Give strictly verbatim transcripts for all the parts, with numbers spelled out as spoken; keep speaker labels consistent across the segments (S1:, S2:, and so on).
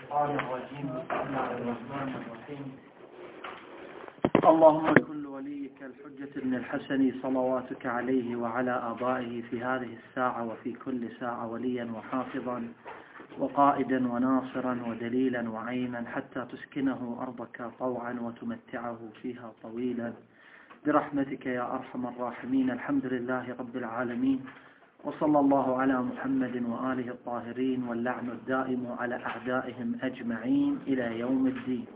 S1: الشيطان الرجيم. بسم الله الرحمن الرحيم. اللهم كن لوليك الحجة بن الحسن صلواتك عليه وعلى آبائه في هذه الساعة وفي كل ساعة وليا وحافظا وقائدا وناصرا ودليلا وعينا حتى تسكنه أرضك طوعا وتمتعه فيها طويلا برحمتك يا أرحم الراحمين. الحمد لله رب العالمين، وصلى الله على محمد وآله الطاهرين، واللعن الدائم على أعدائهم أجمعين إلى يوم الدين.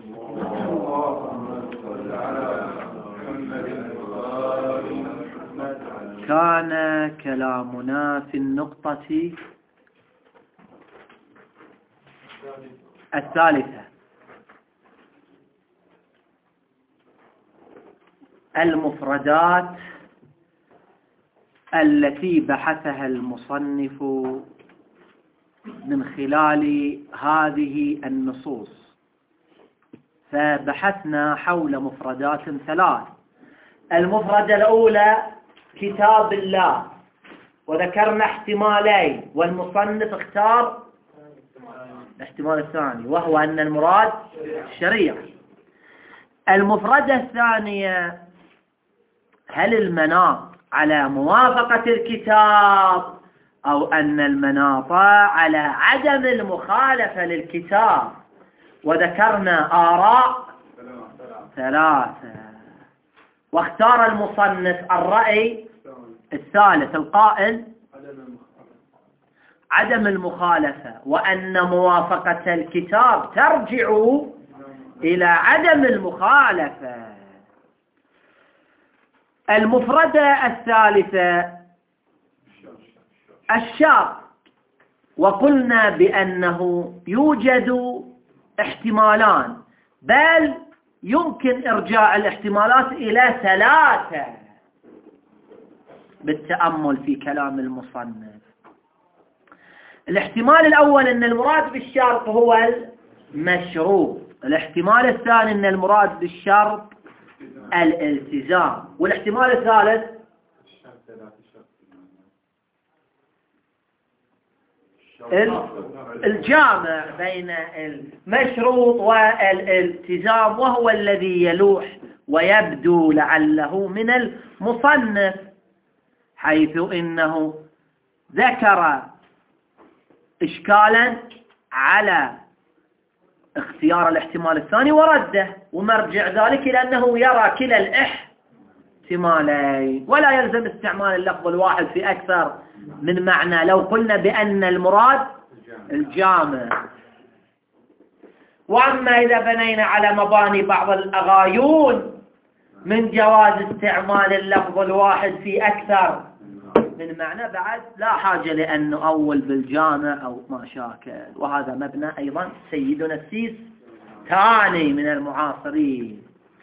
S1: كان كلامنا في النقطة الثالثة المفردات التي بحثها المصنف من خلال هذه النصوص. فبحثنا حول مفردات ثلاث. المفردة الأولى كتاب الله، وذكرنا احتمالين، والمصنف اختار الاحتمال الثاني وهو أن المراد الشريعة. المفردة الثانية هل المناط على موافقة الكتاب أو أن المناط على عدم المخالفة للكتاب، وذكرنا آراء ثلاثة، واختار المصنف الرأي الثالث القائل عدم المخالفة، وأن موافقة الكتاب ترجع إلى عدم المخالفة. المفردة الثالثة الشرط، وقلنا بأنه يوجد احتمالان، بل يمكن إرجاع الاحتمالات إلى ثلاثة بالتأمل في كلام المصنف. الاحتمال الأول أن المراد بالشرط هو المشروط، الاحتمال الثاني أن المراد بالشرط الالتزام، والاحتمال الثالث الجامع بين المشروط والالتزام، وهو الذي يلوح ويبدو لعله من المصنف، حيث إنه ذكر إشكالا على اختيار الاحتمال الثاني ورده، ومرجع ذلك إلى أنه يرى كلا الاحتمالين، ولا يلزم استعمال اللفظ الواحد في أكثر من معنى لو قلنا بأن المراد الجامع. وأما إذا بنينا على مباني بعض الأغايون من جواز استعمال اللفظ الواحد في أكثر من معنى، بعد لا حاجة لأن نؤول بالجامع أو ما شاكل. وهذا مبنى أيضا سيدنا السيس ثاني من المعاصرين.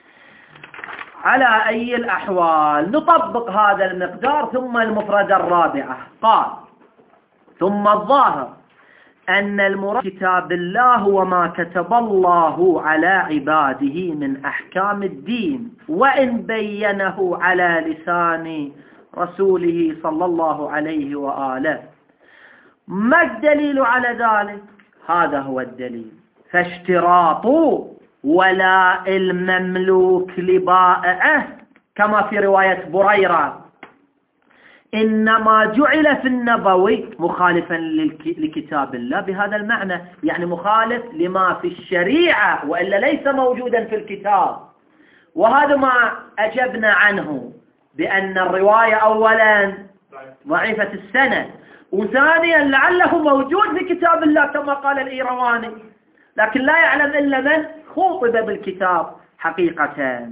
S1: على أي الأحوال نطبق هذا المقدار. ثم المفردة الرابعة قال: ثم الظاهر أن المراد كتاب الله وما كتب الله على عباده من أحكام الدين، وإن بينه على لسان رسوله صلى الله عليه وآله. ما الدليل على ذلك؟ هذا هو الدليل. فاشتراط ولاء المملوك لبائعه كما في رواية بريرة إنما جعل في النبوي مخالفا لكتاب الله بهذا المعنى، يعني مخالف لما في الشريعة وإلا ليس موجودا في الكتاب. وهذا ما أجبنا عنه بأن الرواية أولا ضعيفة السند، وثانيا لعله موجود في كتاب الله كما قال الإيرواني، لكن لا يعلم إلا من خوطب بالكتاب حقيقة.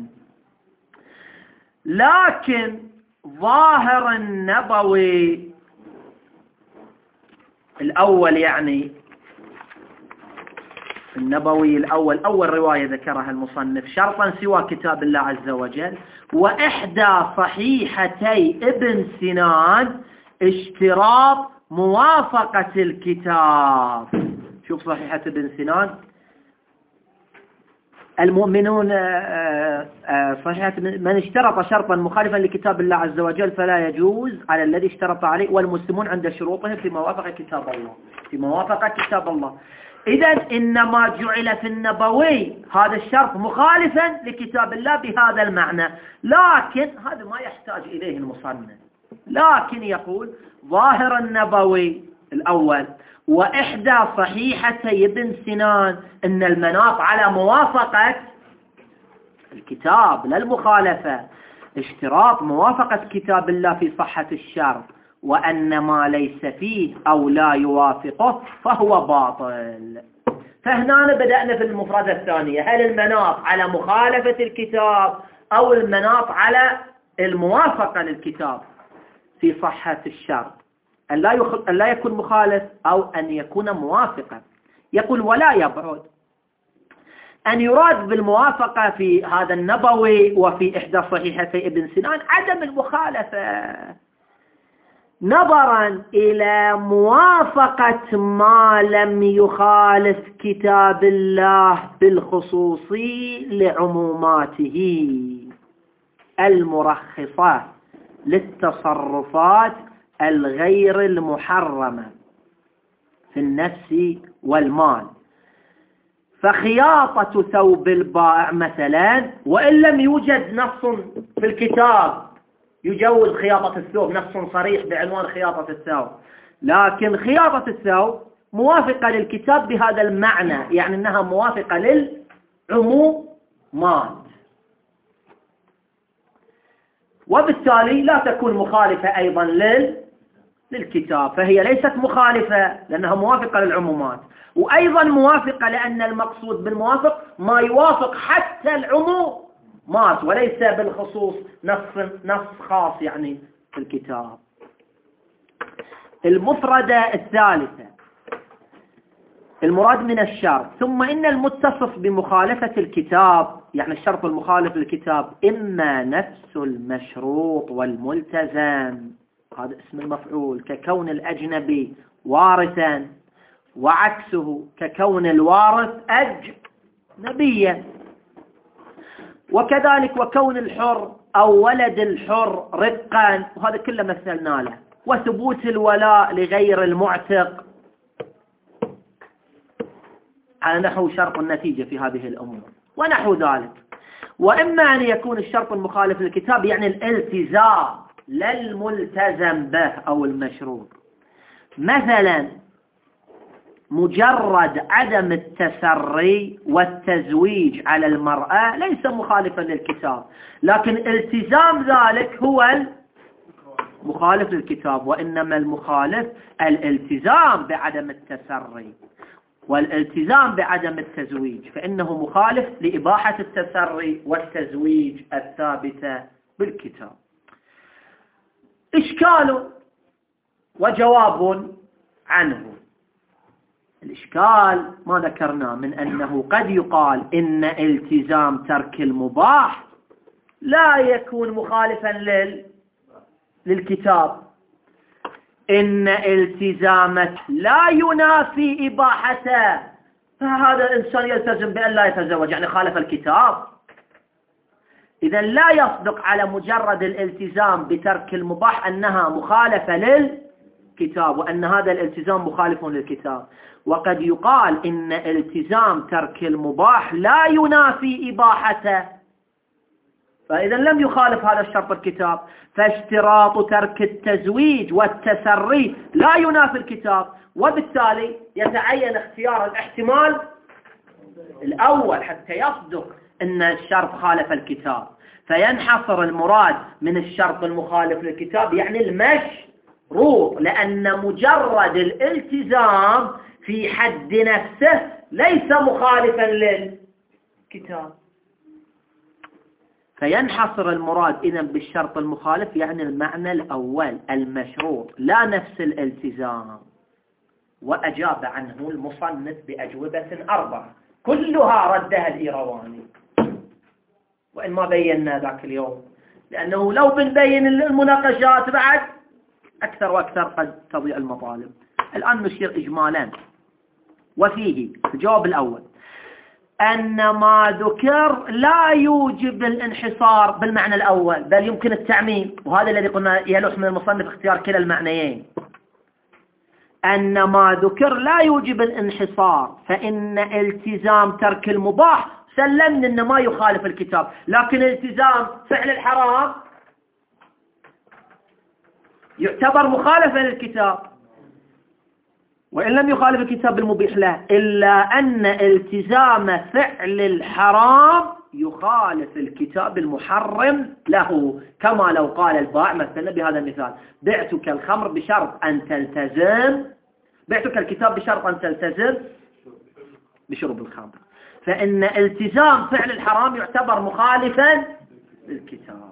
S1: لكن ظاهر النبوي الأول، يعني النبوي الأول أول رواية ذكرها المصنف، شرطا سوى كتاب الله عز وجل، وإحدى صحيحتي ابن سنان اشتراط موافقة الكتاب. شوف صحيحة ابن سنان: المؤمنون صحيحة من اشترط شرطا مخالفا لكتاب الله عز وجل فلا يجوز على الذي اشترط عليه، والمسلمون عند شروطهم في موافقة كتاب الله في موافقة كتاب الله. إذن إنما جعل في النبوي هذا الشرط مخالفا لكتاب الله بهذا المعنى، لكن هذا ما يحتاج إليه المصنف، لكن يقول ظاهر النبوي الأول وإحدى صحيحتي ابن سنان أن المناط على موافقة الكتاب لا المخالفة، اشتراط موافقة كتاب الله في صحة الشرط، وأن ما ليس فيه أو لا يوافقه فهو باطل. فهنا بدأنا في المفردة الثانية، هل المناط على مخالفة الكتاب أو المناط على الموافقة للكتاب في صحة الشرط، أن لا, يخ... أن لا يكون مخالف أو أن يكون موافقا. يقول ولا يبعد أن يراد بالموافقة في هذا النبوي وفي إحدى صحيحتي ابن سنان عدم المخالفة، نظرا إلى موافقة ما لم يخالف كتاب الله بالخصوص لعموماته المرخصة للتصرفات الغير المحرمة في النفس والمال. فخياطة ثوب البائع مثلا، وإن لم يوجد نص في الكتاب يجوز خياطة الثوب، نص صريح بعنوان خياطة الثوب، لكن خياطة الثوب موافقة للكتاب بهذا المعنى، يعني أنها موافقة للعمومات، وبالتالي لا تكون مخالفة أيضا لل... للكتاب، فهي ليست مخالفة لأنها موافقة للعمومات، وأيضا موافقة لأن المقصود بالموافق ما يوافق حتى العمومات وليس بالخصوص نص نص خاص يعني في الكتاب. المفردة الثالثة المراد من الشرط، ثم إن المتصف بمخالفة الكتاب، يعني الشرط المخالف للكتاب، إما نفس المشروط والملتزم، هذا اسم المفعول، ككون الأجنبي وارثا، وعكسه ككون الوارث أجنبيا، وكذلك وكون الحر أو ولد الحر رقا، وهذا كله مثلنا له، وثبوت الولاء لغير المعتق على نحو شرط النتيجة في هذه الأمور ونحو ذلك. وإما أن يكون الشرط المخالف للكتاب يعني الالتزام لا الملتزم به أو المشروط، مثلا مجرد عدم التسري والتزويج على المرأة ليس مخالفا للكتاب، لكن التزام ذلك هو مخالف للكتاب، وإنما المخالف الالتزام بعدم التسري والالتزام بعدم التزويج، فإنه مخالف لإباحة التسري والتزويج الثابتة بالكتاب. إشكال وجواب عنه. الإشكال ما ذكرنا من أنه قد يقال إن التزام ترك المباح لا يكون مخالفا لل... للكتاب، إن التزامه لا ينافي إباحته، فهذا الإنسان يلتزم بأن لا يتزوج يعني خالف الكتاب. إذن لا يصدق على مجرد الالتزام بترك المباح أنها مخالفة للكتاب، وأن هذا الالتزام مخالف للكتاب. وقد يقال إن التزام ترك المباح لا ينافي إباحته، فإذا لم يخالف هذا الشرط الكتاب، فاشتراط ترك التزويج والتسري لا ينافي الكتاب، وبالتالي يتعين اختيار الاحتمال الأول حتى يصدق أن الشرط خالف الكتاب، فينحصر المراد من الشرط المخالف للكتاب يعني المشروط، لأن مجرد الالتزام في حد نفسه ليس مخالفا للكتاب، فينحصر المراد إذن بالشرط المخالف يعني المعنى الأول المشروط لا نفس الالتزام. وأجاب عنه المصنف بأجوبة أربعة كلها ردها الإيرواني، وإن ما بينا ذاك اليوم، لأنه لو بنبين المناقشات بعد أكثر وأكثر قد تضيع المطالب. الآن نشير إجمالا. وفيه الجواب الأول أن ما ذكر لا يوجب الانحصار بالمعنى الأول، بل يمكن التعميم، وهذا الذي قلنا يلوح من المصنف اختيار كلا المعنيين. أن ما ذكر لا يوجب الانحصار، فإن التزام ترك المباح سلمنا أنه ما يخالف الكتاب، لكن التزام فعل الحرام يعتبر مخالفا للكتاب، وإن لم يخالف الكتاب المبيح له، إلا أن التزام فعل الحرام يخالف الكتاب المحرم له، كما لو قال البائع مثلا بهذا المثال: بعتك الخمر بشرط أن تلتزم، بعتك الكتاب بشرط أن تلتزم بشرب الخمر، فإن التزام فعل الحرام يعتبر مخالفا للكتاب.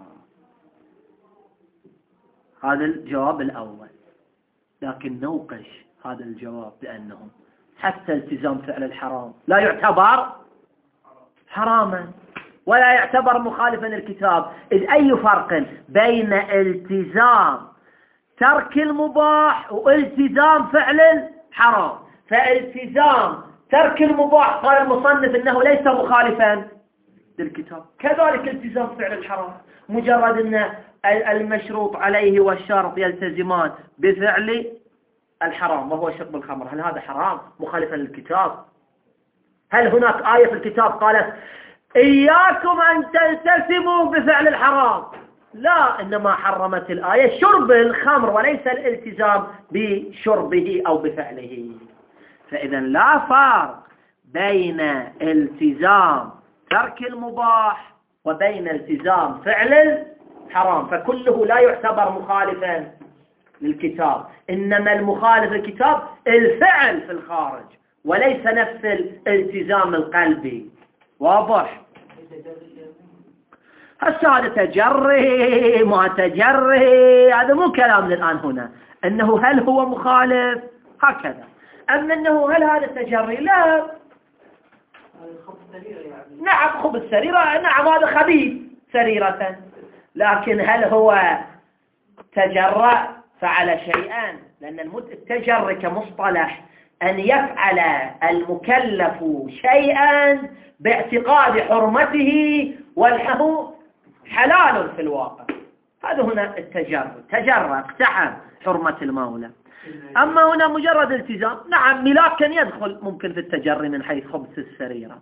S1: هذا الجواب الأول. لكن نوقش هذا الجواب بأنه حتى التزام فعل الحرام لا يعتبر حراما ولا يعتبر مخالفا للكتاب، إذ أي فرق بين التزام ترك المباح والتزام فعل الحرام؟ فالتزام ترك المباح قال المصنف إنه ليس مخالفا للكتاب، كذلك التزام فعل الحرام، مجرد أن المشروط عليه والشرط يلتزمان بفعل الحرام وهو شرب الخمر. هل هذا حرام مخالفا للكتاب؟ هل هناك آية في الكتاب قالت إياكم أن تلتزموا بفعل الحرام؟ لا، إنما حرمت الآية شرب الخمر وليس الالتزام بشربه أو بفعله. فإذا لا فرق بين التزام ترك المباح وبين التزام فعل الحرام، فكله لا يعتبر مخالفا للكتاب، إنما المخالف للكتاب الفعل في الخارج وليس نفس الالتزام القلبي. واضح؟ هسه هذا تجري ما تجري هذا مو كلامنا الآن هنا، أنه هل هو مخالف هكذا، أما أنه هل هذا تجري؟ لا. نعم خبث سريرة، نعم هذا خبيث سريرة، لكن هل هو تجرأ فعل شيئا؟ لأن التجري كمصطلح أن يفعل المكلف شيئا باعتقاد حرمته والحه حلال في الواقع، هذا هنا التجري، تجرأ اقتحم حرمة المولى. أما هنا مجرد التزام، نعم ملاك كان يدخل ممكن في التجري من حيث خبث السريرة،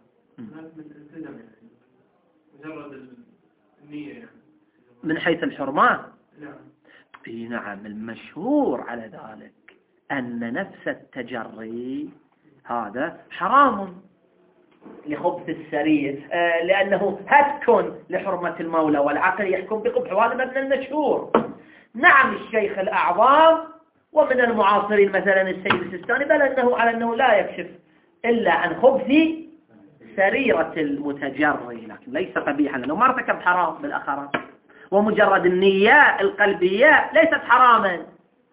S2: مجرد النية
S1: من حيث الحرمات.
S2: نعم.
S1: نعم المشهور على ذلك أن نفس التجري هذا حرام لخبث السرير، آه لأنه هتك لحرمة المولى والعقل يحكم بقبح، وهذا مبنى المشهور. نعم الشيخ الأعظم ومن المعاصرين مثلا السيد السيستاني بل أنه على أنه لا يكشف إلا عن خبث سريرة المتجري، لكن ليس قبيحا لأنه ما ارتكب حرام بالأخرى، ومجرد النية القلبية ليست حراما.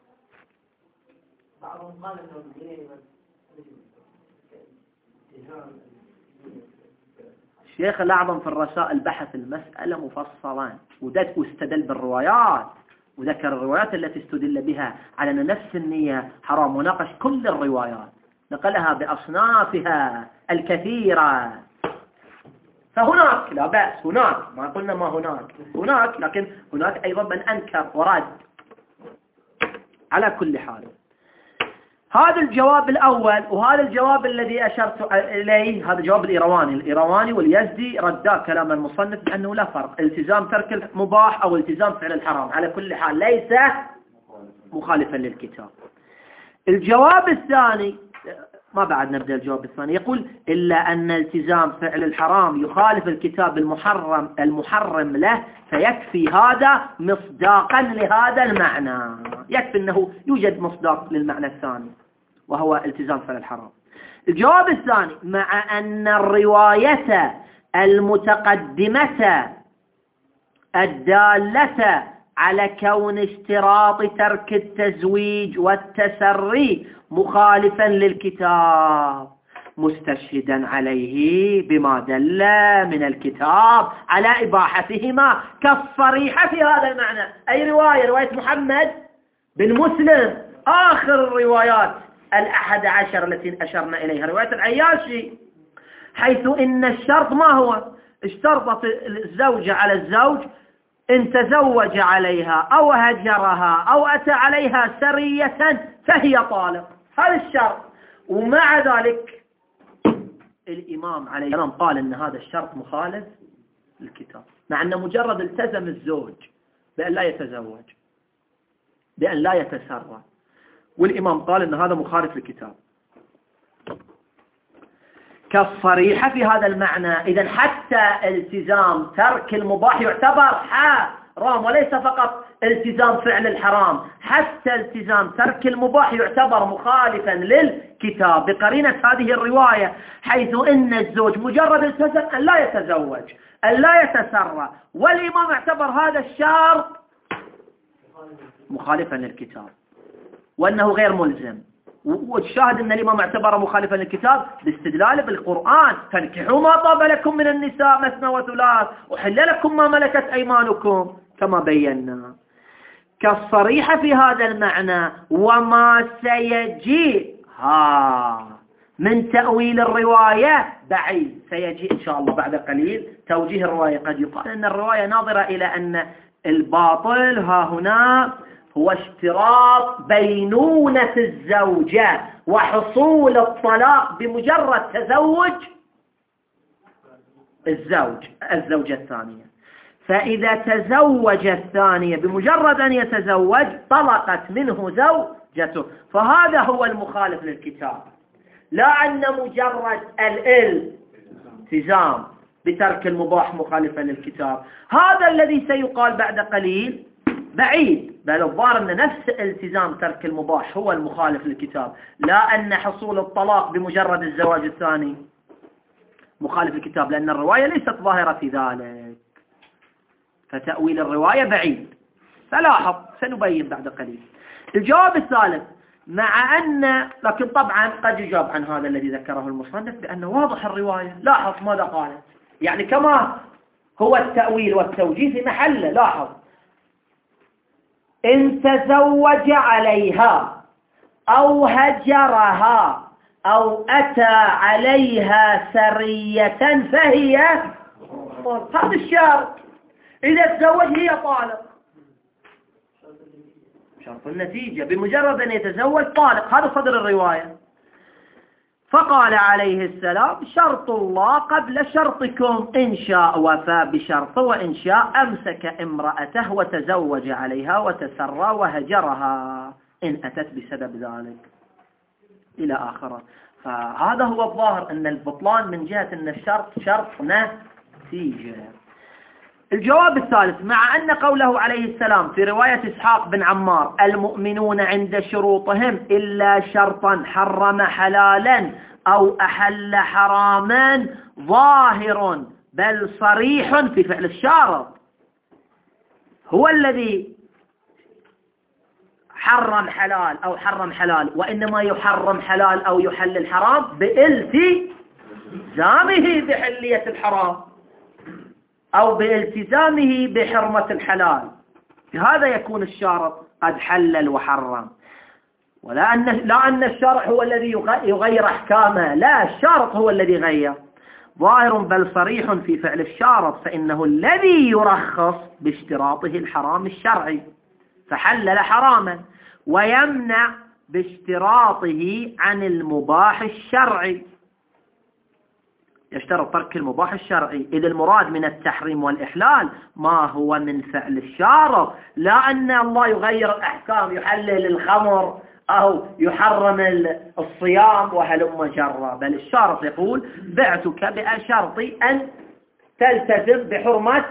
S1: الشيخ الأعظم في الرسائل بحث المسألة مفصلا واستدل بالروايات وذكر الروايات التي استدل بها على أن نفس النية حرام، وناقش كل الروايات نقلها بأصنافها الكثيرة. فهناك لا بأس، هناك ما قلنا ما هناك، هناك لكن هناك أيضا من أنكر ورد. على كل حال هذا الجواب الأول، وهذا الجواب الذي أشرت إليه هذا جواب الإيرواني الإيرواني واليزدي ردا كلام المصنف بأنه لا فرق التزام ترك المباح أو التزام فعل الحرام، على كل حال ليس مخالفا للكتاب. الجواب الثاني ما بعد نبدأ الجواب الثاني، يقول إلا أن التزام فعل الحرام يخالف الكتاب المحرم المحرم له، فيكفي هذا مصداقا لهذا المعنى، يكفي أنه يوجد مصداق للمعنى الثاني وهو التزام فعل الحرام. الجواب الثاني مع أن الرواية المتقدمة الدالة على كون اشتراط ترك التزويج والتسري مخالفا للكتاب مستشهدا عليه بما دل من الكتاب على إباحتهما كالصريحة في هذا المعنى. أي رواية؟ رواية محمد بن مسلم آخر الروايات الأحد عشر التي أشرنا إليها، رواية العياشي، حيث إن الشرط ما هو؟ اشترطت الزوجة على الزوج إن تزوج عليها أو هجرها أو أتى عليها سرية فهي طالق، هذا الشرط. ومع ذلك الإمام عليه السلام قال أن هذا الشرط مخالف للكتاب، مع أنه مجرد التزم الزوج بأن لا يتزوج، بأن لا يتسرى، والإمام قال أن هذا مخالف للكتاب كالصريحة في هذا المعنى. إذن حتى التزام ترك المباح يعتبر حرام، وليس فقط التزام فعل الحرام، حتى التزام ترك المباح يعتبر مخالفا للكتاب بقرينة هذه الرواية، حيث إن الزوج مجرد التزم أن لا يتزوج، أن لا يتسرى، والإمام اعتبر هذا الشرط مخالفا للكتاب وأنه غير ملزم. والشاهد أن الإمام اعتبره مخالفا للكتاب باستدلال بالقرآن: فانكحوا ما طاب لكم من النساء مثنى وثلاث وحل لكم ما ملكت أيمانكم كما بينا. كالصريحة في هذا المعنى وما سيجيء ها من تأويل الرواية بعيد، سيجيء إن شاء الله بعد قليل توجيه الرواية. قد يقال أن الرواية ناظرة إلى أن الباطل ها هنا هو اشتراط بينونة الزوجة وحصول الطلاق بمجرد تزوج الزوج الزوجة الثانية، فإذا تزوج الثانية بمجرد أن يتزوج طلقت منه زوجته، فهذا هو المخالف للكتاب، لا أن مجرد الالتزام بترك المباح مخالفا للكتاب. هذا الذي سيقال بعد قليل بعيد، بل الظاهر أن نفس التزام ترك المباح هو المخالف للكتاب، لا أن حصول الطلاق بمجرد الزواج الثاني مخالف للكتاب، لأن الرواية ليست ظاهرة في ذلك، فتأويل الرواية بعيد. فلاحظ سنبين بعد قليل. الجواب الثالث: مع أن، لكن طبعا قد يجاب عن هذا الذي ذكره المصنف بأنه واضح الرواية. لاحظ ماذا قالت، يعني كما هو التأويل والتوجيه في محله. لاحظ: إن تزوج عليها أو هجرها أو أتى عليها سرية فهي، هذا الشرط. إذا تزوج هي طالق، شرط النتيجة بمجرد أن يتزوج طالق، هذا صدر الرواية. فقال عليه السلام: شرط الله قبل شرطكم، إن شاء وفى بشرط وإن شاء أمسك امرأته وتزوج عليها وتسرى وهجرها إن أتت بسبب ذلك إلى آخره. فهذا هو الظاهر، أن البطلان من جهة أن الشرط شرط نتيجة. الجواب الثالث: مع أن قوله عليه السلام في رواية إسحاق بن عمار: المؤمنون عند شروطهم إلا شرطا حرم حلالا أو أحل حراما ظاهر بل صريح في فعل الشارط، هو الذي حرم حلال أو حرم حلال، وإنما يحرم حلال أو يحل الحرام بالتزامه بحلية الحرام أو بالتزامه بحرمة الحلال، بهذا يكون الشارط قد حلل وحرم. ولا أن لا أن الشرع هو الذي يغير أحكامه، لا، الشارط هو الذي غير. ظاهر بل صريح في فعل الشارط، فإنه الذي يرخص باشتراطه الحرام الشرعي فحلل حراما، ويمنع باشتراطه عن المباح الشرعي، يشترط ترك المباح الشرعي. إذ المراد من التحريم والإحلال ما هو من فعل الشارط، لا أن الله يغير الأحكام، يحلل الخمر أو يحرم الصيام وهلم جرى، بل الشارط يقول: بعتك بشرط أن تلتزم بحرمة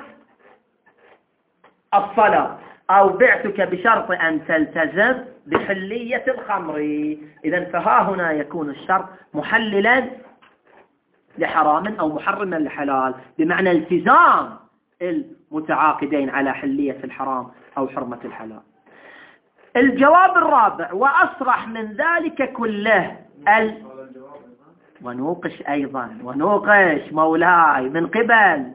S1: الصلاة، أو بعتك بشرط أن تلتزم بحلية الخمر. إذن فها هنا يكون الشرط محللا لحرام أو محرما لحلال، بمعنى التزام المتعاقدين على حلية الحرام أو حرمة الحلال. الجواب الرابع: وأصرح من ذلك كله ال... ونوقش أيضا ونوقش مولاي من قبل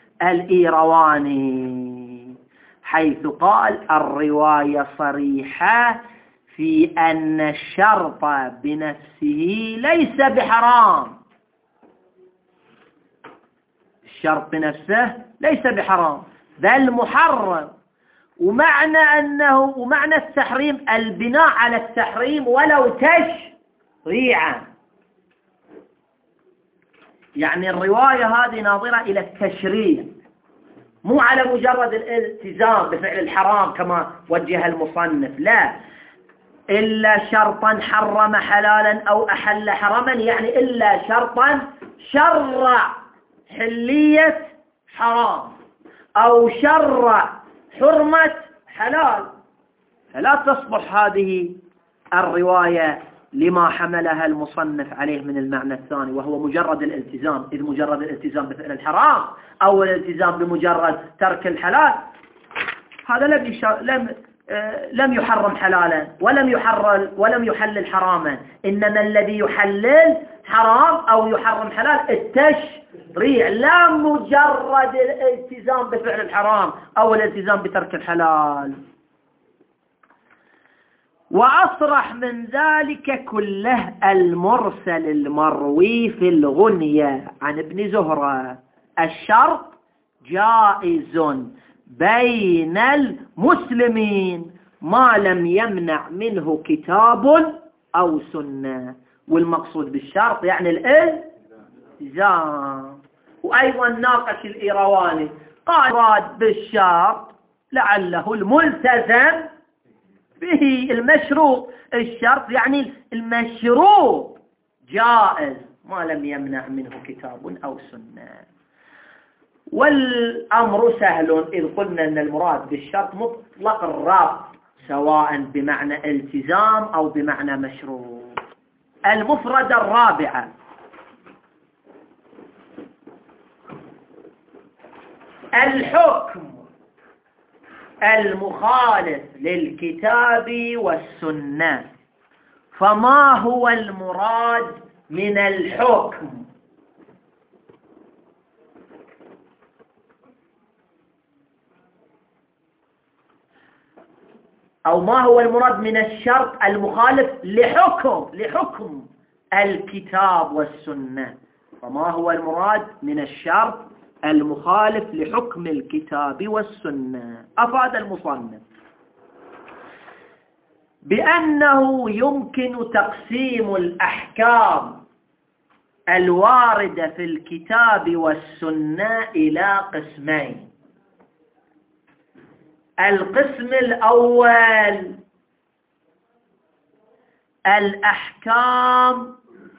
S1: الإيرواني، حيث قال: الرواية صريحة في أن الشرط بنفسه ليس بحرام، الشرط بنفسه ليس بحرام بل محرم، ومعنى أنه ومعنى التحريم البناء على التحريم ولو تشبه تشريعا. يعني الرواية هذه ناظرة إلى التشريع، مو على مجرد الالتزام بفعل الحرام كما وجه المصنف، لا، إلا شرطا حرم حلالا أو أحل حراما، يعني إلا شرطا شرع حلية حرام أو شرع حرمة حلال، فلا تصلح هذه الرواية لما حملها المصنف عليه من المعنى الثاني، وهو مجرد الالتزام، إذ مجرد الالتزام بفعل الحرام أو الالتزام بمجرد ترك الحلال هذا لم لم لم يحرم حلالا ولم يحرل ولم يحلل حراما، إنما الذي يحلل حرام أو يحرم حلال التشريع، لا مجرد الالتزام بفعل الحرام أو الالتزام بترك الحلال. وأصرح من ذلك كله المرسل المروي في الغنية عن ابن زهرة: الشرط جائز بين المسلمين ما لم يمنع منه كتاب أو سنة. والمقصود بالشرط يعني الالتزام. وأيضا ناقش الإيرواني قال راد بالشرط لعله الملتزم به المشروط، الشرط يعني المشروط جائز ما لم يمنع منه كتاب أو سنة. والأمر سهل إذ قلنا أن المراد بالشرط مطلق الربط سواء بمعنى التزام أو بمعنى مشروط. المفردة الرابعة: الحكم المخالف للكتاب والسنة. فما هو المراد من الحكم؟ أو ما هو المراد من الشرط المخالف لحكم لحكم الكتاب والسنة؟ فما هو المراد من الشرط المخالف لحكم الكتاب والسنة؟ أفاد المصنف بأنه يمكن تقسيم الأحكام الواردة في الكتاب والسنة إلى قسمين: القسم الأول الأحكام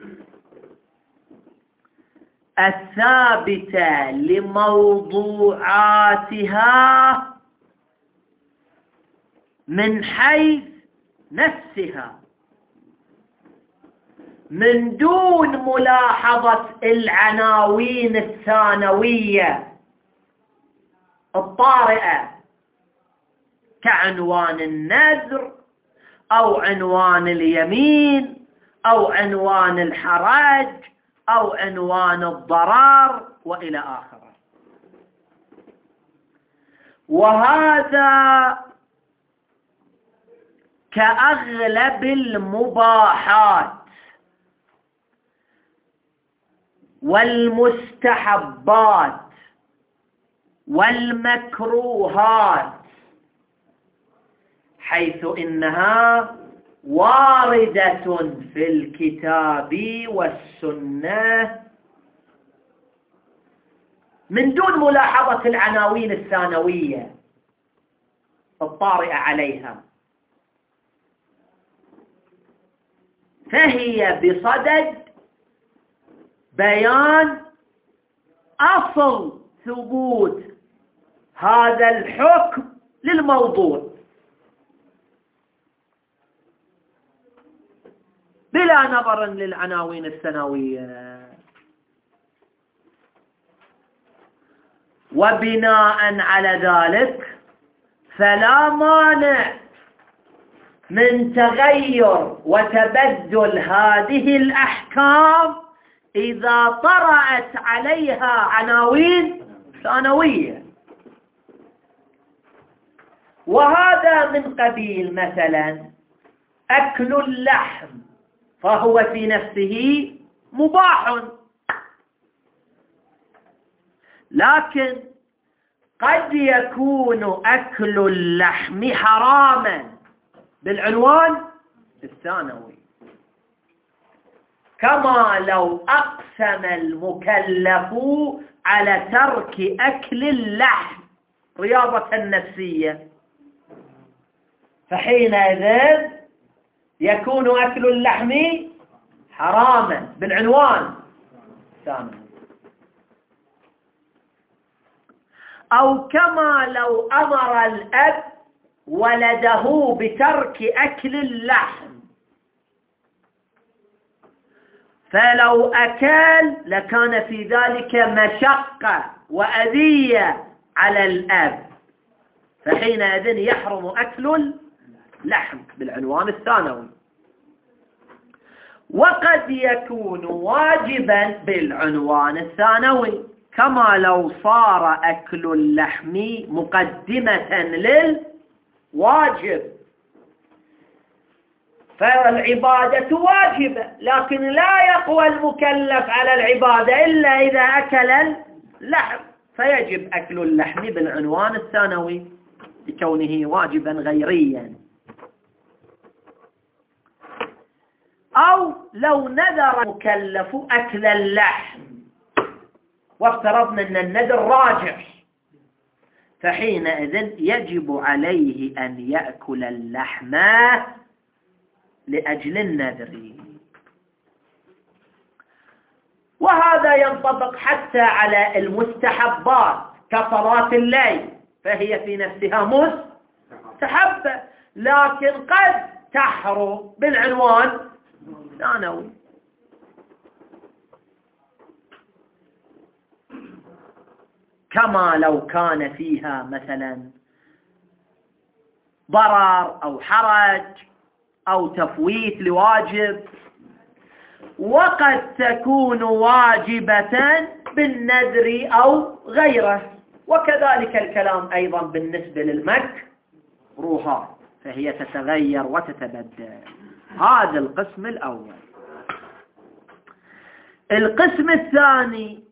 S1: الثابتة لموضوعاتها من حيث نفسها من دون ملاحظة العناوين الثانوية الطارئة كعنوان النذر أو عنوان اليمين أو عنوان الحرج أو عنوان الضرر وإلى آخره. وهذا كأغلب المباحات والمستحبات والمكروهات، حيث إنها واردة في الكتاب والسنة من دون ملاحظة العناوين الثانوية الطارئة عليها، فهي بصدد بيان أصل ثبوت هذا الحكم للموضوع بلا نظر للعناوين الثانوية. وبناء على ذلك فلا مانع من تغير وتبدل هذه الأحكام إذا طرأت عليها عناوين ثانوية. وهذا من قبيل مثلا أكل اللحم، فهو في نفسه مباح، لكن قد يكون أكل اللحم حراما بالعنوان الثانوي. كما لو أقسم المكلف على ترك أكل اللحم رياضة نفسية، فحينئذ يكون أكل اللحم حراما بالعنوان الثاني. أو كما لو أمر الأب ولده بترك أكل اللحم، فلو أكل لكان في ذلك مشقة وأذية على الأب، فحينئذ يحرم أكل اللحم بالعنوان الثانوي. وقد يكون واجبا بالعنوان الثانوي، كما لو صار أكل اللحم مقدمة للواجب، فالعبادة واجبة لكن لا يقوى المكلف على العبادة إلا إذا أكل اللحم، فيجب أكل اللحم بالعنوان الثانوي لكونه واجبا غيريا. أو لو نذر المكلف أكل اللحم وافترضنا أن النذر راجح، فحينئذ يجب عليه أن يأكل اللحم لأجل النذر. وهذا ينطبق حتى على المستحبات كصلاة الليل، فهي في نفسها مستحبة لكن قد تحرم بالعنوان الثانوي. كما لو كان فيها مثلا ضرر أو حرج أو تفويت لواجب، وقد تكون واجبة بالنذر أو غيره. وكذلك الكلام أيضا بالنسبة للمكروهات، فهي تتغير وتتبدل. هذا القسم الأول. القسم الثاني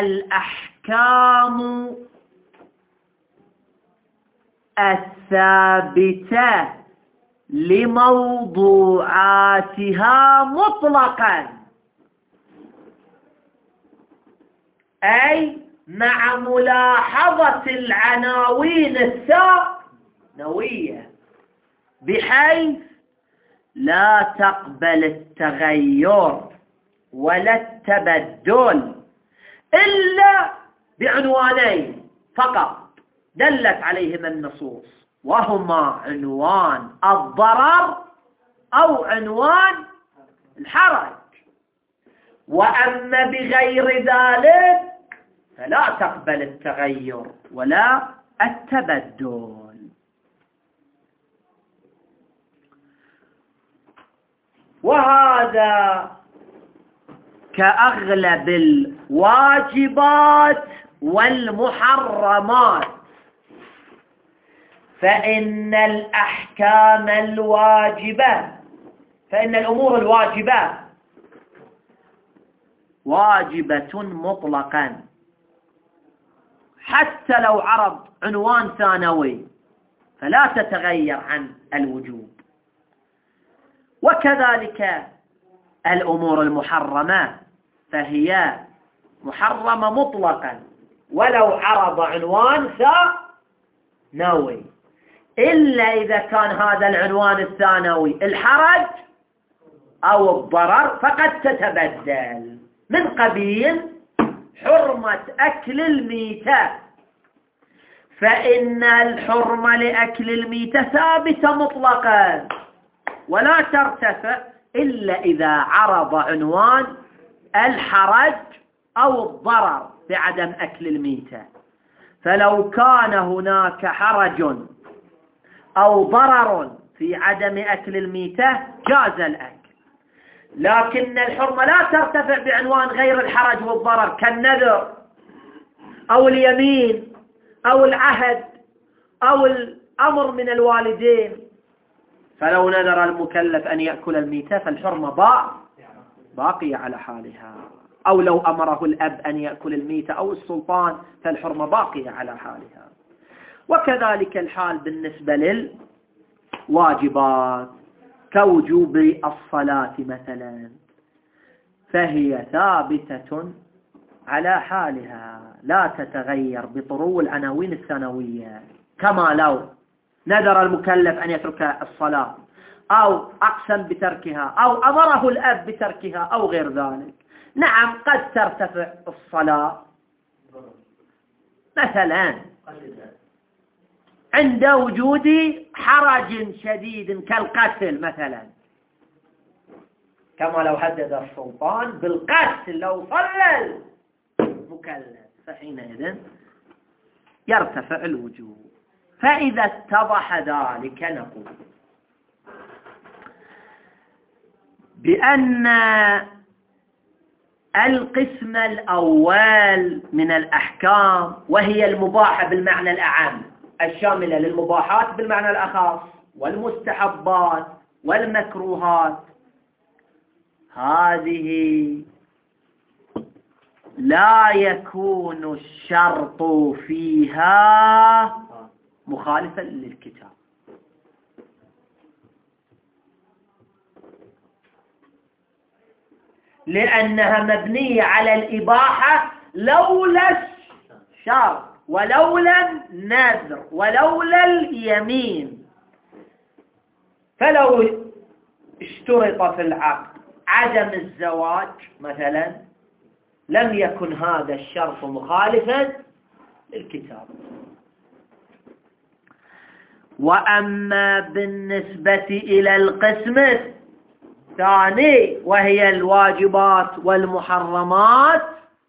S1: الأحكام الثابتة لموضوعاتها مطلقا، أي مع ملاحظة العناوين الثانوية بحيث لا تقبل التغير ولا التبدل إلا بعنوانين فقط دلت عليهما النصوص، وهما عنوان الضرر أو عنوان الحرج. وأما بغير ذلك فلا تقبل التغير ولا التبدل. وهذا كأغلب الواجبات والمحرمات، فإن الأحكام الواجبة فإن الأمور الواجبة واجبة مطلقا حتى لو عرض عنوان ثانوي فلا تتغير عن الوجوب. وكذلك الأمور المحرمة فهي محرمة مطلقا ولو عرض عنوان ثانوي، إلا إذا كان هذا العنوان الثانوي الحرج أو الضرر فقد تتبدل، من قبيل حرمة أكل الميتة، فإن الحرمة لأكل الميتة ثابتة مطلقا ولا ترتفع إلا إذا عرض عنوان الحرج أو الضرر بعدم أكل الميتة. فلو كان هناك حرج أو ضرر في عدم أكل الميتة جاز الأكل، لكن الحرمة لا ترتفع بعنوان غير الحرج والضرر كالنذر أو اليمين أو العهد أو الأمر من الوالدين. فلو نذر المكلف أن يأكل الميتة فالحرمة باقية على حالها، أو لو أمره الأب أن يأكل الميتة أو السلطان فالحرمة باقية على حالها. وكذلك الحال بالنسبة للواجبات كوجوب الصلاة مثلا، فهي ثابتة على حالها لا تتغير بطرو العناوين الثانوية، كما لو نذر المكلف أن يترك الصلاة أو أقسم بتركها أو أمره الأب بتركها أو غير ذلك. نعم قد ترتفع الصلاة مثلا عند وجود حرج شديد كالقتل مثلا، كما لو هدد السلطان بالقتل لو صلى المكلف، فحينئذ يرتفع الوجوب. فإذا اتضح ذلك نقول بأن القسم الأول من الأحكام وهي المباحة بالمعنى الأعم الشاملة للمباحات بالمعنى الأخص والمستحبات والمكروهات، هذه لا يكون الشرط فيها مخالفا للكتاب، لأنها مبنية على الإباحة لولا الشرط ولولا النذر ولولا اليمين. فلو اشترط في العقد عدم الزواج مثلا لم يكن هذا الشرط مخالفا للكتاب. وأما بالنسبة إلى القسم الثاني وهي الواجبات والمحرمات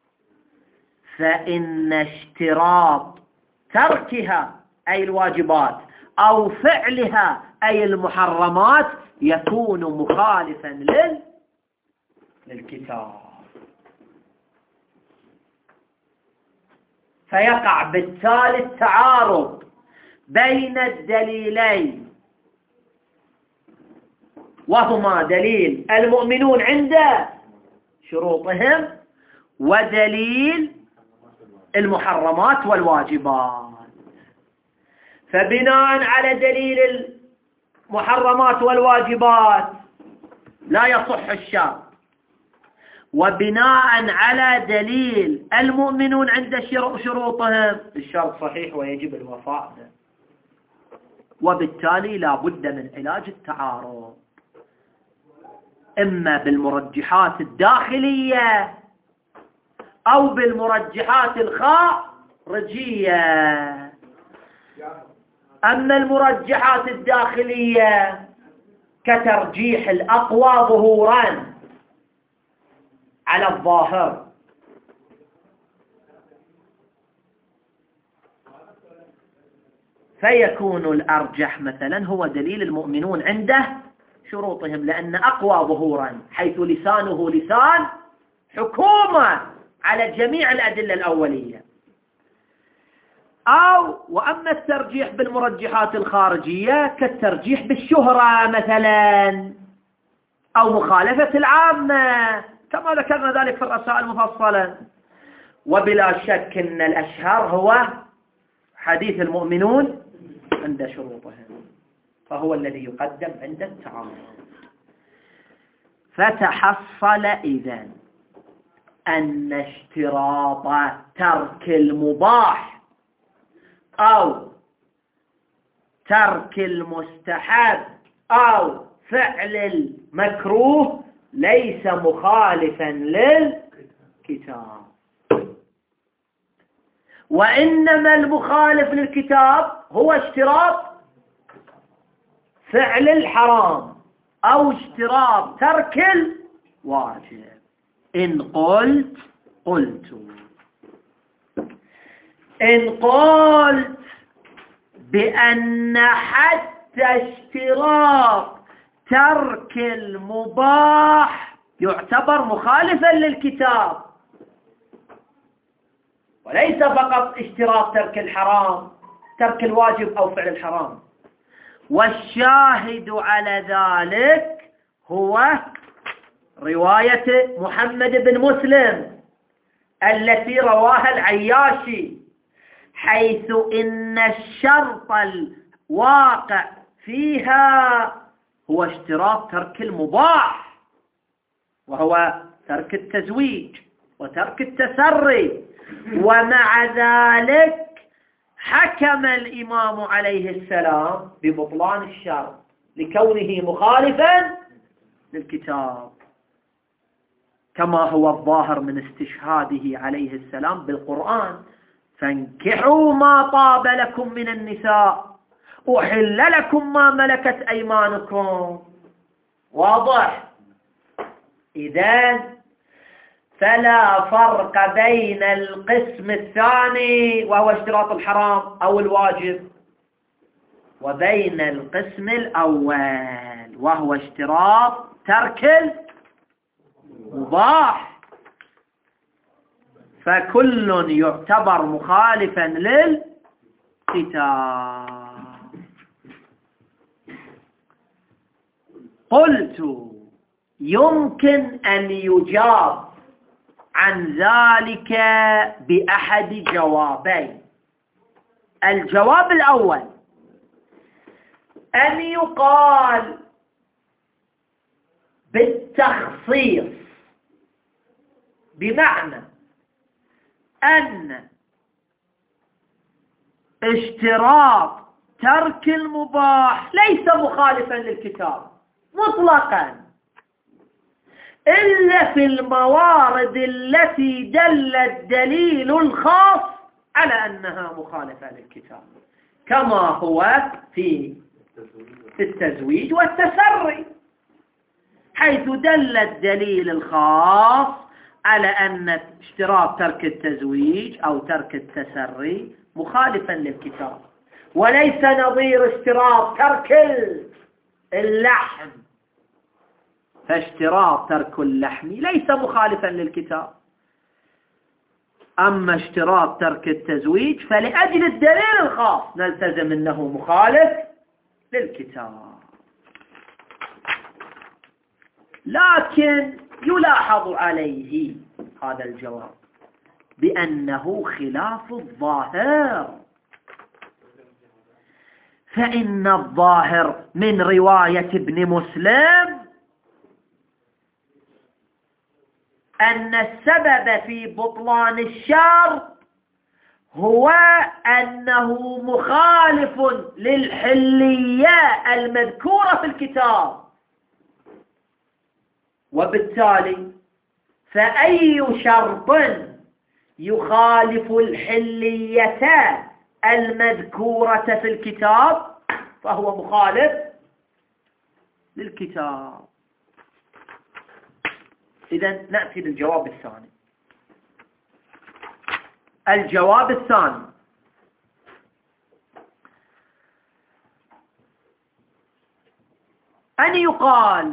S1: فإن اشتراط تركها أي الواجبات أو فعلها أي المحرمات يكون مخالفا لل... للكتاب، فيقع بالتالي التعارض بين الدليلين، وهما دليل المؤمنون عند شروطهم ودليل المحرمات والواجبات. فبناء على دليل المحرمات والواجبات لا يصح الشرط، وبناء على دليل المؤمنون عند شروطهم الشرط صحيح ويجب الوفاء به، وبالتالي لا بد من علاج التعارض إما بالمرجحات الداخلية أو بالمرجحات الخارجية. أما المرجحات الداخلية كترجيح الأقوى ظهورا على الظاهر، فيكون الأرجح مثلا هو دليل المؤمنون عنده شروطهم، لأن أقوى ظهورا حيث لسانه لسان حكومة على جميع الأدلة الأولية. أو وأما الترجيح بالمرجحات الخارجية كالترجيح بالشهرة مثلا أو مخالفة العامة كما ذكرنا ذلك في الرسائل مفصلا. وبلا شك أن الأشهر هو حديث المؤمنون عند شروطهم، فهو الذي يقدم عند التعارض. فتحصل إذن أن اشتراط ترك المباح أو ترك المستحب أو فعل المكروه ليس مخالفا للكتاب، وإنما المخالف للكتاب هو اشتراط فعل الحرام أو اشتراط ترك الواجب. إن قلت قلت إن قلت بأن حتى اشتراط ترك المباح يعتبر مخالفا للكتاب، وليس فقط اشتراط ترك الحرام ترك الواجب أو فعل الحرام. والشاهد على ذلك هو رواية محمد بن مسلم التي رواها العياشي، حيث إن الشرط الواقع فيها هو اشتراط ترك المباح، وهو ترك التزويج وترك التسري، ومع ذلك حكم الإمام عليه السلام ببطلان الشرط لكونه مخالفا للكتاب، كما هو الظاهر من استشهاده عليه السلام بالقرآن: فانكحوا ما طاب لكم من النساء أحل لكم ما ملكت أيمانكم. واضح؟ إذن فلا فرق بين القسم الثاني وهو اشتراط الحرام أو الواجب وبين القسم الأول وهو اشتراط ترك المباح، فكل يعتبر مخالفا للكتاب. قلت يمكن أن يجاب عن ذلك بأحد جوابين. الجواب الأول أن يقال بالتخصيص، بمعنى أن اشتراط ترك المباح ليس مخالفا للكتاب مطلقا، إلا في الموارد التي دل الدليل الخاص على أنها مخالفة للكتاب، كما هو في التزويج والتسري، حيث دل الدليل الخاص على أن اشتراط ترك التزويج أو ترك التسري مخالفا للكتاب، وليس نظير اشتراط ترك اللحم، فاشتراط ترك اللحم ليس مخالفا للكتاب. أما اشتراط ترك التزويج فلأجل الدليل الخاص نلتزم أنه مخالف للكتاب. لكن يلاحظ عليه هذا الجواب بأنه خلاف الظاهر، فإن الظاهر من رواية ابن مسلم أن السبب في بطلان الشرط هو أنه مخالف للحلية المذكورة في الكتاب، وبالتالي فأي شرط يخالف الحلية المذكورة في الكتاب فهو مخالف للكتاب. إذن نأتي للجواب الثاني. الجواب الثاني أن يقال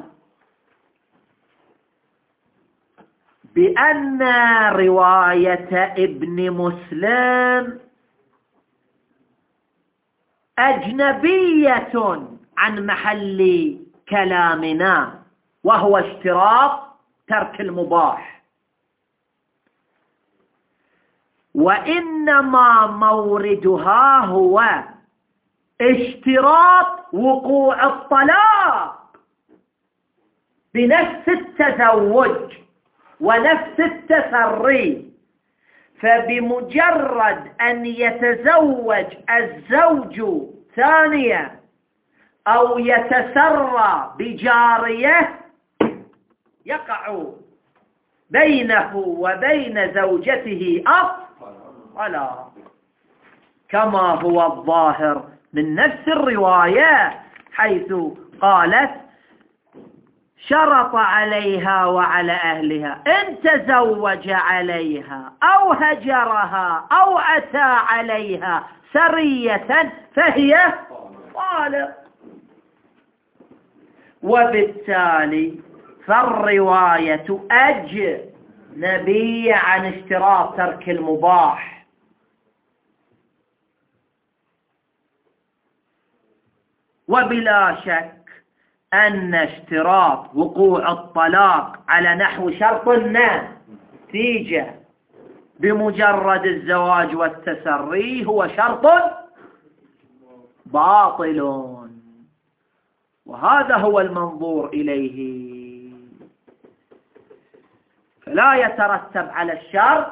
S1: بأن رواية ابن مسلم أجنبية عن محل كلامنا، وهو اشتراط ترك المباح، وإنما موردها هو اشتراط وقوع الطلاق بنفس التزوج ونفس التسري، فبمجرد أن يتزوج الزوج ثانية أو يتسرى بجارية يقع بينه وبين زوجته الطلاق، كما هو الظاهر من نفس الرواية، حيث قالت: شرط عليها وعلى أهلها إن تزوج عليها أو هجرها أو أتى عليها سرية فهي طالق. وبالتالي فالرواية أجنبية عن اشتراط ترك المباح، وبلا شك أن اشتراط وقوع الطلاق على نحو شرط النتيجة بمجرد الزواج والتسري هو شرط باطل، وهذا هو المنظور إليه. فلا يترتب على الشرط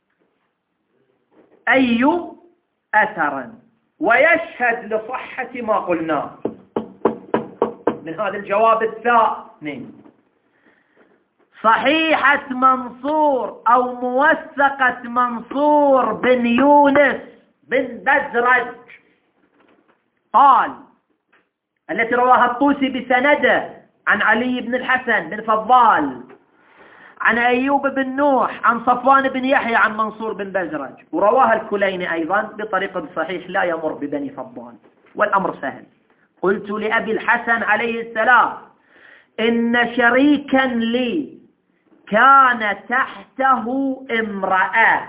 S1: أي أثر، ويشهد لصحة ما قلناه من هذا الجواب الثاني صحيحة منصور أو موثقة منصور بن يونس بن بزرج قال، التي رواها الطوسي بسنده عن علي بن الحسن بن فضال عن أيوب بن نوح عن صفوان بن يحيى عن منصور بن بزرج، ورواها الكليني أيضا بطريقة صحيح لا يمر ببني فضال، والأمر سهل. قلت لأبي الحسن عليه السلام إن شريكا لي كان تحته امرأة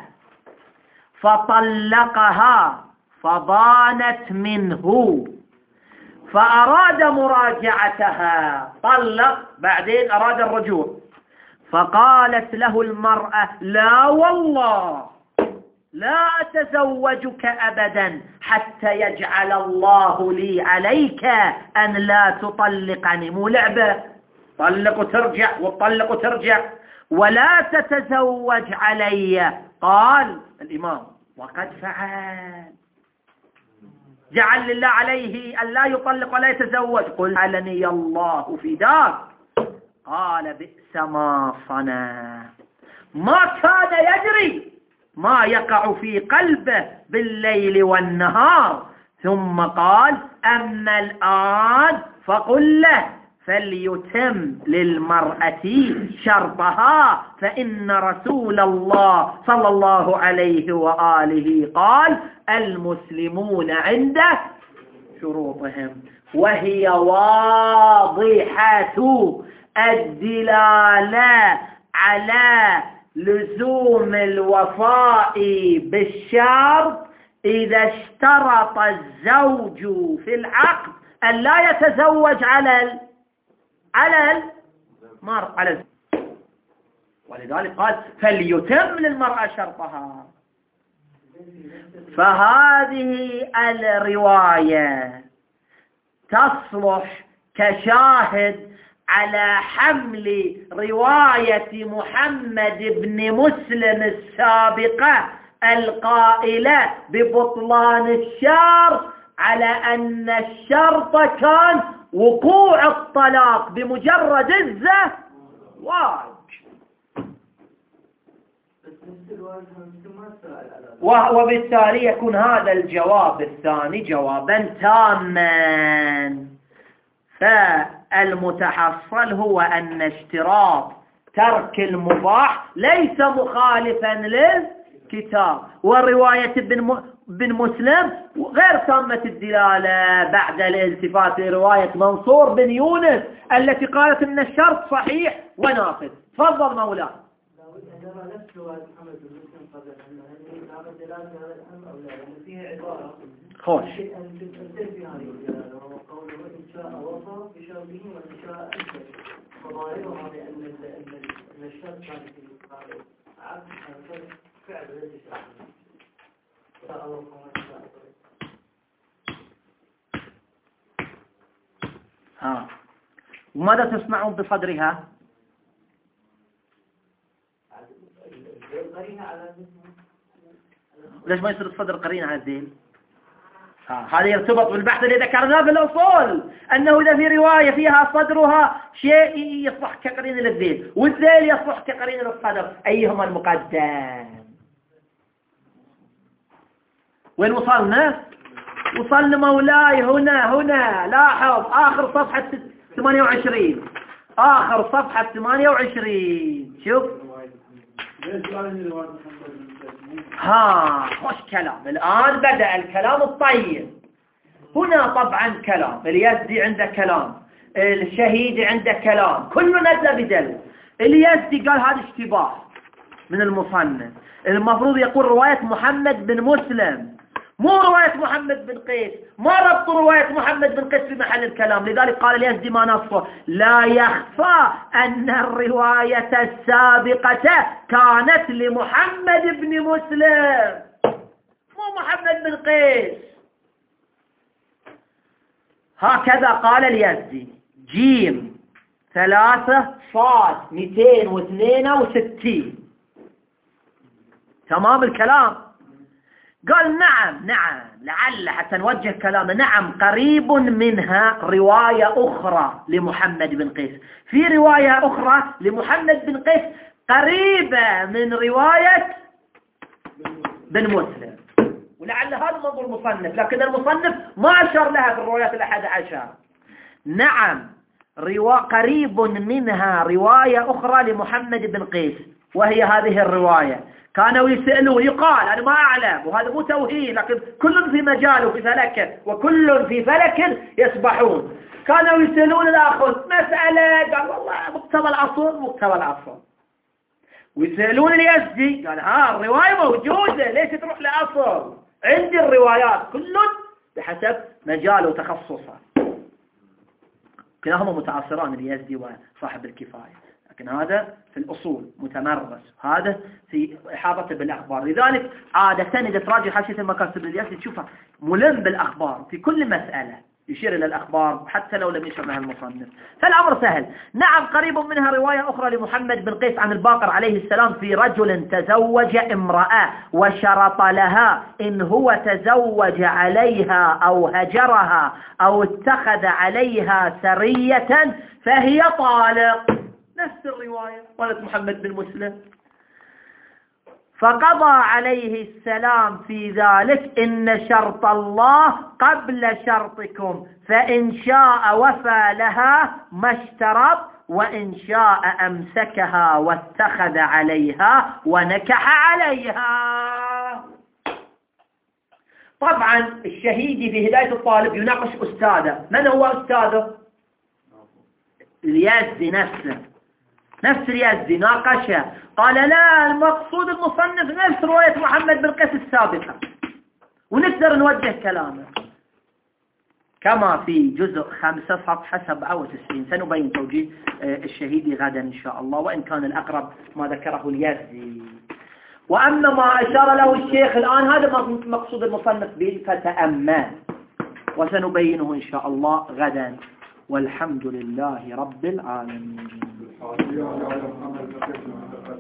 S1: فطلقها فضانت منه فأراد مراجعتها، طلق بعدين أراد الرجوع، فقالت له المرأة لا والله لا أتزوجك أبدا حتى يجعل الله لي عليك أن لا تطلقني، مو لعبة طلق وترجع وطلق وترجع، ولا تتزوج علي. قال الإمام وقد فعل، جعل لله عليه أن لا يطلق ولا يتزوج. قل علني الله في ذاك. قال بئس ما صنع، ما كان يدري ما يقع في قلبه بالليل والنهار. ثم قال أما الآن فقل له فليتم للمرأة شرطها، فإن رسول الله صلى الله عليه وآله قال المسلمون عند شروطهم، وهي واضحة الدلالة على لزوم الوفاء بالشرط إذا اشترط الزوج في العقد أن لا يتزوج على على المرأة على الزوج، ولذلك قال فليتم للمرأة شرطها. فهذه الرواية تصلح كشاهد على حمل رواية محمد بن مسلم السابقة القائلة ببطلان الشرط على أن الشرط كان وقوع الطلاق بمجرد الزواج، وبالتالي يكون هذا الجواب الثاني جوابا تاما. فالمتحصل هو أن اشتراط ترك المباح ليس مخالفا للكتاب، ورواية بن مسلم غير تامة الدلالة بعد الالتفات لرواية منصور بن يونس التي قالت ان الشرط صحيح ونافذ. تفضل مولاي. خوش. فظاهرها بأن الشرط كان في عقد فعل ها. وماذا تصنعون بصدرها؟ ليش ما يصير الصدر قرين على الذيل؟ هذا يرتبط بالبحث اللي ذكرناه في الأصول، أنه إذا في رواية فيها صدرها شيء يصبح كقرين للذيل والذيل يصبح كقرين للصدر، أيهما المقدم؟ وين وصلنا؟ وصلنا مولاي هنا هنا لاحظ آخر صفحة ثمانية وعشرين، آخر صفحة ثمانية وعشرين. شوف ها خوش كلام. الآن بدأ الكلام الطيب. هنا طبعا كلام، اليزدي عنده كلام، الشهيدي عنده كلام، كله نزل بدل. اليزدي قال هذا اشتباه من المصنف، المفروض يقول رواية محمد بن مسلم مو رواية محمد بن قيس، ما ربط رواية محمد بن قيس في محل الكلام. لذلك قال اليزدي ما نصه لا يخفى أن الرواية السابقة كانت لمحمد بن مسلم مو محمد بن قيس. هكذا قال اليزدي. جيم ثلاثة صاد مئتين واثنين وستين. تمام الكلام. قال نعم نعم لعل حتى نوجه كلامه، نعم قريب منها رواية أخرى لمحمد بن قيس، في رواية أخرى لمحمد بن قيس قريبة من رواية بن مسلم، ولعل هذا منظور المصنف، لكن المصنف ما أشار لها في الروايات الأحد عشر. نعم روا... قريب منها رواية أخرى لمحمد بن قيس، وهي هذه الرواية. كانوا يسألون يقال أنا ما أعلم، وهذا مو توهين، لكن كل في مجال وفي فلك، وكل في فلك يسبحون. كانوا يسألون الآخر مسألة، قال والله مقتضى الأصل مقتضى الأصل. ويسألون اليزدي، قال ها الرواية موجودة، ليش تروح لأصل؟ عندي الروايات كل بحسب مجاله وتخصصه. كلاهما متعاصران، اليزدي وصاحب الكفاية، لكن هذا في الأصول متمرس، هذا في إحاطته بالأخبار. لذلك عادة إذا تراجع حاشية المكاسب اليزدي تشوفها ملم بالأخبار في كل مسألة، يشير إلى الأخبار حتى لو لم يشر لها المصنف، فالأمر سهل. نعم قريب منها رواية أخرى لمحمد بن قيس عن الباقر عليه السلام في رجل تزوج امرأة وشرط لها إن هو تزوج عليها أو هجرها أو اتخذ عليها سرية فهي طالق. نفس الرواية قالت محمد بن مسلم. فقضى عليه السلام في ذلك إن شرط الله قبل شرطكم، فإن شاء وفى لها ما اشترط، وإن شاء أمسكها واتخذ عليها ونكح عليها. طبعا الشهيدي في هداية الطالب يناقش أستاذه. من هو أستاذه؟ اليزدي نفسه، نفس اليزدي ناقشه، قال لا المقصود المصنف نفس رواية محمد بن قيس السابقة، ونقدر نوجه كلامه كما في جزء خمسة صفحة سبعة وتسعين. سنبين توجيه الشهيدي غدا إن شاء الله، وإن كان الأقرب ما ذكره اليزدي. وأما ما أشار له الشيخ الآن هذا مقصود المصنف به، فتأمل، وسنبينه إن شاء الله غدا، والحمد لله رب العالمين.